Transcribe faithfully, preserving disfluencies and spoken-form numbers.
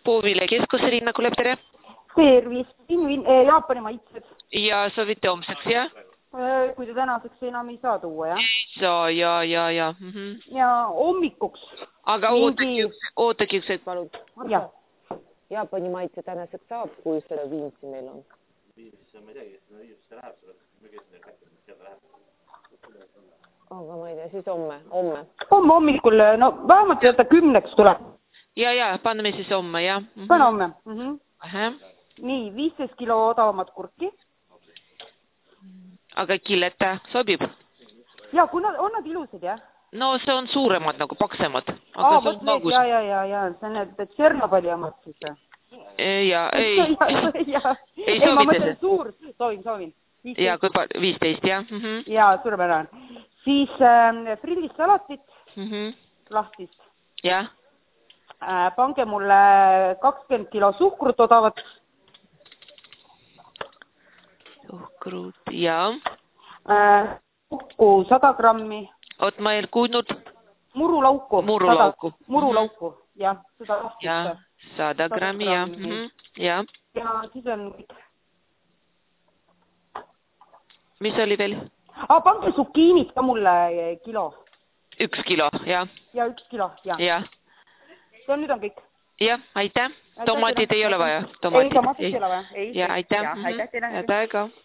Puuvile keskuserinnaku läbi, tere. Tervist, pingvin, äh, Jaapani maitsed. Ja soovite homseks, jah? Äh, kui te tänaseks enam ei saa tuua, jah? Ei saa, ja, ja, ja. Mm -hmm. Ja hommikuks. Aga mingi... ootagi üks hetk, palun. Jah. Jaapani maitse tänaseks saab, kui seda viimsi meil on. Viimsi on, ma ei teagi, kes viimsisse läheb, me käisime kätte, mis läheb. Aga ma ei tea, siis homme, homme. Homme hommikul, no vähemalt jätta kümneks tuleb. Ja, ja, paneme siis homme, jah. Mm -hmm. Pane homme. Mm -hmm. Aha. Nii, viisteist kilo odavamat kurki. Aga killeta sobib? Ja, kui nad, on nad ilusad, jah? No see on suuremad, nagu paksemad. Aga Aa, see on magus. Ja, ja, ja, ja, see on need Tšernobõli omad siis. Ja, ei. ja, ja. Ei ei, ma soovite mõtlen suur, soovin, soovin. Ja, kui pa... viisteist, jah. Mm -hmm. Ja, suurepärane. Siis äh, frillist salatit, mm -hmm. lahtist. Jah. Äh, pange mulle kakskümmend kilo suhkrut odavat. Suhkrut, jaa. Äh, kokku sada grammi. Oot, ma ei kuulnud. Murulauku. Murulauku. Murulauku, mm -hmm. jah, seda lahtist. Ja, sada grammi, jah. Mm -hmm. Ja. Ja siis on... Mis oli veel? Ah, pange zukiinid ka mulle kilo. Üks kilo, jah. Ja üks kilo, jah. Ja. See nüüd on kõik. Jah, aitäh. Tomatid ei ole vaja. Ei, tomatid ei ole vaja. Ja, aitäh. Aitäh teile. Head aega.